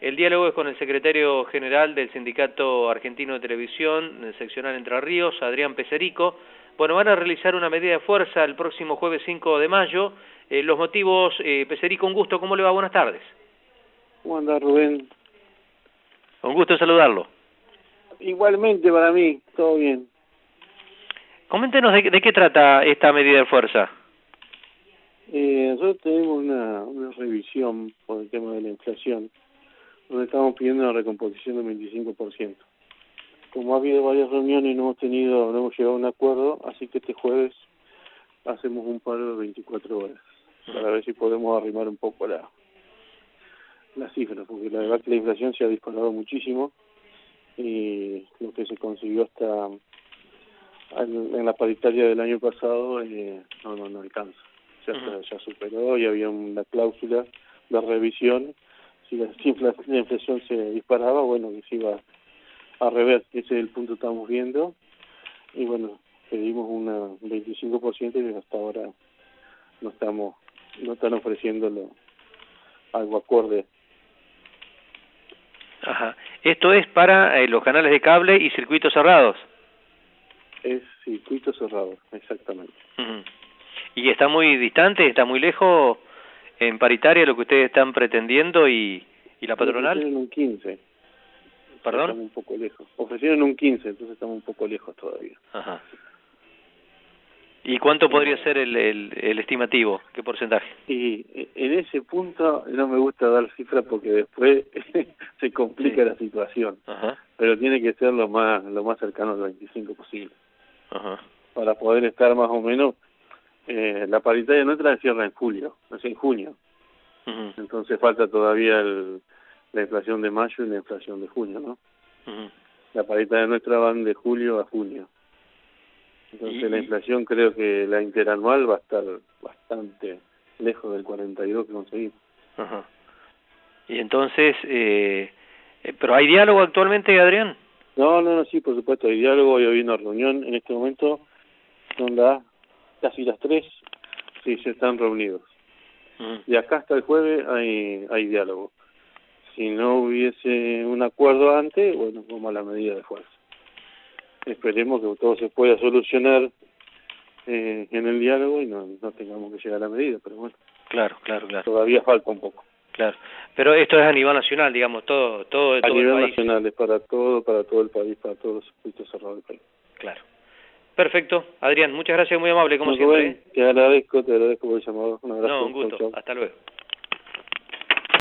El diálogo es con el secretario general del Sindicato Argentino de Televisión, seccional Entre Ríos, Adrián Peserico. Bueno, van a realizar una medida de fuerza el próximo jueves 5 de mayo. Los motivos, Peserico, un gusto. ¿Cómo le va? Buenas tardes. ¿Cómo anda, Rubén? Un gusto saludarlo. Igualmente para mí, todo bien. Coméntenos de qué trata esta medida de fuerza. Nosotros tenemos una revisión por el tema de la inflación, donde estamos pidiendo una recomposición del 25%. Como ha habido varias reuniones y no hemos llegado a un acuerdo, así que este jueves hacemos un paro de 24 horas, para ver si podemos arrimar un poco la cifra, porque la verdad que la inflación se ha disparado muchísimo y lo que se consiguió hasta en la paritaria del año pasado no alcanza. Ya superó y había una cláusula de revisión. Si la inflación se disparaba, bueno, que se iba a rever. Ese es el punto que estamos viendo. Y bueno, pedimos un 25% y hasta ahora no están ofreciendo algo acorde. Ajá. Esto es para los canales de cable y circuitos cerrados. Es circuito cerrado, exactamente. ¿Y está muy distante, está muy lejos en paritaria lo que ustedes están pretendiendo y la patronal? Ofrecieron un 15. ¿Perdón? Estamos un poco lejos. Ofrecieron un 15, entonces estamos un poco lejos todavía. Ajá. ¿Y cuánto podría ser el estimativo? ¿Qué porcentaje? Y en ese punto no me gusta dar cifras porque después se complica la situación. Ajá. Pero tiene que ser lo más cercano al 25 posible. Ajá. Para poder estar más o menos. La paritaria nuestra cierra en julio, no es en junio. Entonces falta todavía la inflación de mayo y la inflación de junio, ¿no? La paritaria nuestra van de julio a junio. Entonces la inflación, creo que la interanual va a estar bastante lejos del 42 que conseguimos. Ajá. Y entonces, ¿pero hay diálogo actualmente, Adrián? No, sí, por supuesto, hay diálogo. Hoy hay una reunión en este momento, son casi las 3, sí, se están reunidos. De acá hasta el jueves hay diálogo. Si no hubiese un acuerdo antes, bueno, vamos a la medida de fuerza. Esperemos que todo se pueda solucionar en el diálogo y no tengamos que llegar a la medida, pero bueno. Claro. Todavía falta un poco. Claro. Pero esto es a nivel nacional, digamos, todo a nivel el país. Nacional, es para todo el país, para todos los circuitos cerrados del país. Claro. Perfecto. Adrián, muchas gracias, muy amable, como siempre. Te agradezco por el llamado. Un abrazo. No, un gusto. Chau. Hasta luego.